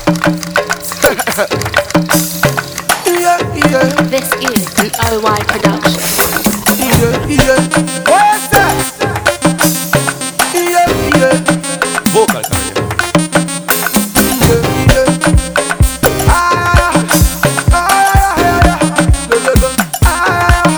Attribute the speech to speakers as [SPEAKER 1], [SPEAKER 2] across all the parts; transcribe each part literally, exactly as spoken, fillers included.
[SPEAKER 1] Yeah, yeah.
[SPEAKER 2] This is an O Y production.
[SPEAKER 1] Yeah, yeah. What's that? Yeah, yeah.
[SPEAKER 3] Vocal career.
[SPEAKER 1] Yeah, yeah. Ah, ah, ah, ah, lo, lo, lo. Ah, ah,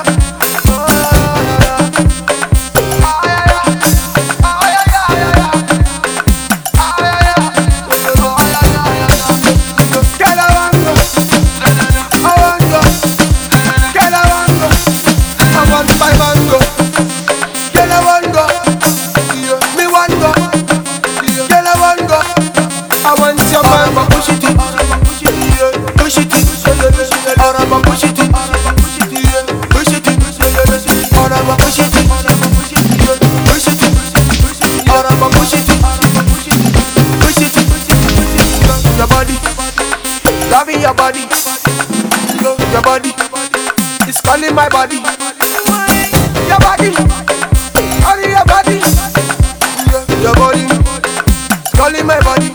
[SPEAKER 1] push it in, push it in, push it in, Araba push it in, push it in, Araba push it in, push it in, Araba push it in, push it in, your body, loving your body, your body, it's calling my body, your body, honey your body, your body, it's calling my body.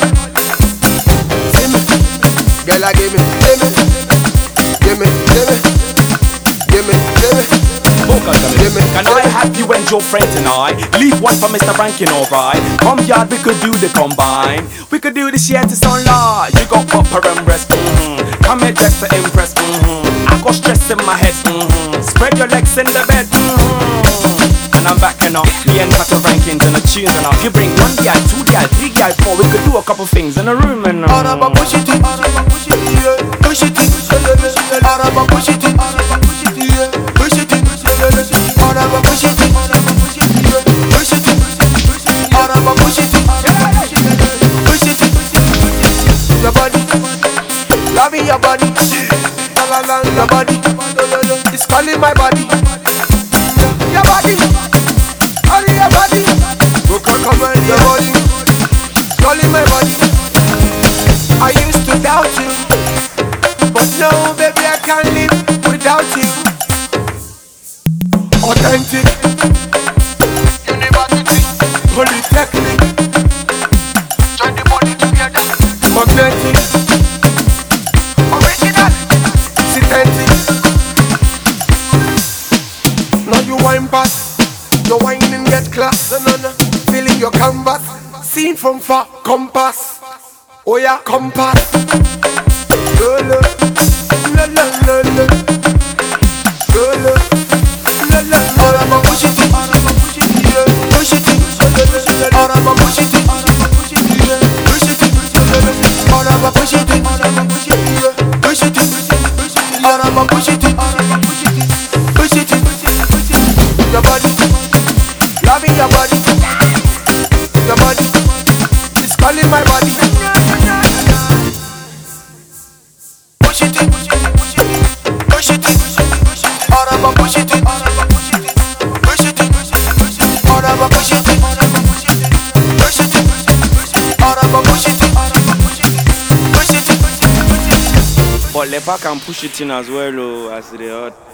[SPEAKER 1] Girl, I give me, give me, give me, give me, give me, give me.
[SPEAKER 3] Vocal career.
[SPEAKER 1] Give me,
[SPEAKER 3] Can
[SPEAKER 1] give
[SPEAKER 3] I
[SPEAKER 1] me.
[SPEAKER 3] have you and your friend tonight? Leave one for Mister Rankin, alright? Come yard, we could do the combine. We could do this yet to sunlight. You got upper and breast, mm-hmm. Come here dress to impress, mm-hmm. I got stress in my head, mm-hmm. Spread your legs in the bed, mm-hmm. And I'm backing up, me and Pata Rankins and the tunes and up. You bring one guy, two guy, three guy, four. We could do a couple things in a room and uh,
[SPEAKER 1] Araba push it in, push it in, push it in, Araba push it in, push it in, push it in, Araba push it in, push it in, push it in, Araba push it in, push it in, your body, loving your body, la la la, your body, it's calling my body, your body, honey your body, come on your body, calling my body. I used to doubt you, but now, baby, I can't live without you. Authentic, University, Polytechnic, join the body together. Magnetic, original, synthetic. Now you wine pass, your wine and get class. No, no, no. Feeling your canvas, seen from far, compass. Oh yeah, compass. Lo lo, lo lo lo lo, lo lo, lo lo. Araba push it in, push it in, push it in. Araba push it in, push it in, push it in. Araba push it in, push it in. Araba push it in, push it in. Your body, loving your body, your body, it's calling my body. Push it in, push it in, push it in, Araba push it in, push it in, Araba push it in, push it in, Araba push it in, push it in.
[SPEAKER 3] but Lepa can push it in as well, oh, as they ought.